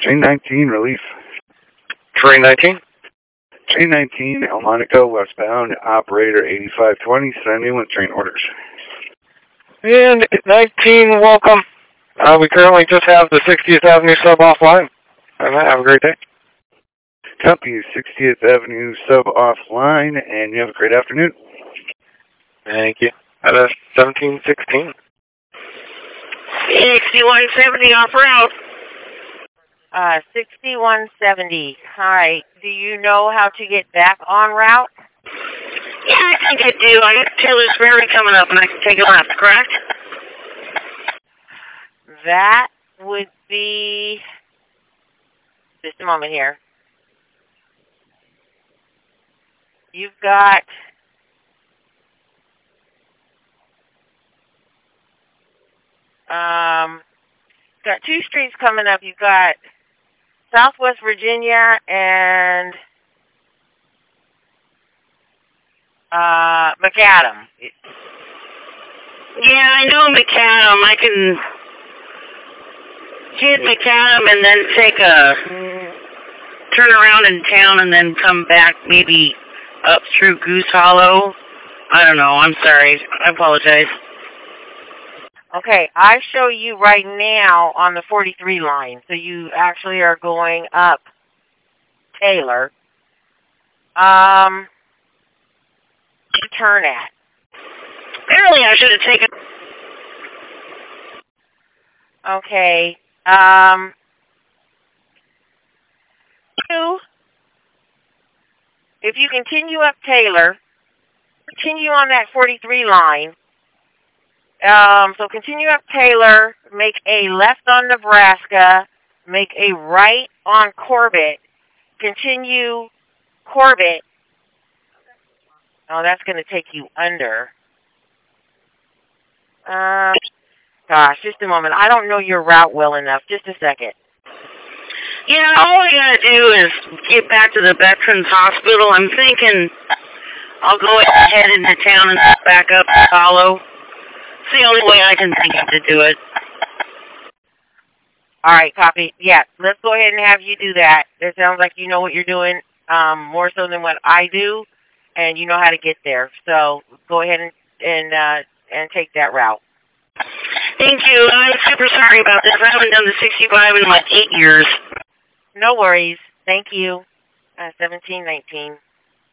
Train 19, relief. Train 19? Train 19, El Monaco, westbound, operator 8520, sending with train orders. And 19, welcome. We currently just have the 60th Avenue sub offline. Have a great day. Copy, 60th Avenue sub offline, and you have a great afternoon. Thank you. At a 1716. 6170 off route. 6170. Hi. Do you know how to get back on route? Yeah, I think I do. I got Taylor's Ferry coming up, and I can take a left, correct? That would be... Just a moment here. You've got... got two streets coming up. You've got Southwest Virginia and McAdam. Yeah, I know McAdam. I can hit McAdam and then take a turn around in town and then come back maybe up through Goose Hollow. I don't know. I'm sorry. I apologize. Okay, I show you right now on the 43 line. So you actually are going up Taylor. Turn at. Apparently I should have taken... Okay. If you continue up Taylor, continue on that 43 line. So continue up Taylor, make a left on Nebraska, make a right on Corbett, continue Corbett. Oh, that's going to take you under. Gosh, just a moment. I don't know your route well enough. Just a second. Yeah, all I got to do is get back to the Veterans Hospital. I'm thinking I'll go ahead into town and back up to Hollow. It's the only way I can think of to do it. All right, copy. Yeah, let's go ahead and have you do that. It sounds like you know what you're doing more so than what I do, and you know how to get there. So go ahead and take that route. Thank you. I'm super sorry about this. I haven't done the 65 in like 8 years. No worries. Thank you. 1719.